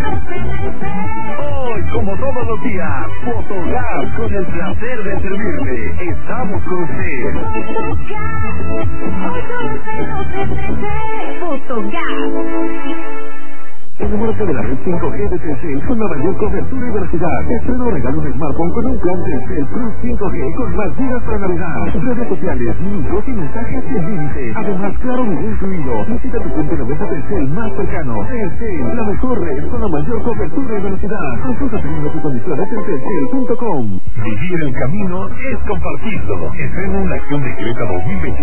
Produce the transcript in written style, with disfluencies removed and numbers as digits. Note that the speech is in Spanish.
Hoy, como todos los días, Fotogas, con el placer de servirle. Estamos con usted. Fotogas. Enamórate de la red 5G de Telcel con la mayor cobertura y velocidad. Estreno regalo un smartphone con un plan Telcel Plus 5G con más gigas para Navidad. Redes sociales, minutos y mensajes sin límite. Además, claro, video incluido. Visita tu punto de venta Telcel más cercano. Telcel, la mejor red con la mayor cobertura y velocidad. Consulta términos y condiciones en telcel.com. Vivir el camino es compartirlo. Estrena una acción de Creta 2020.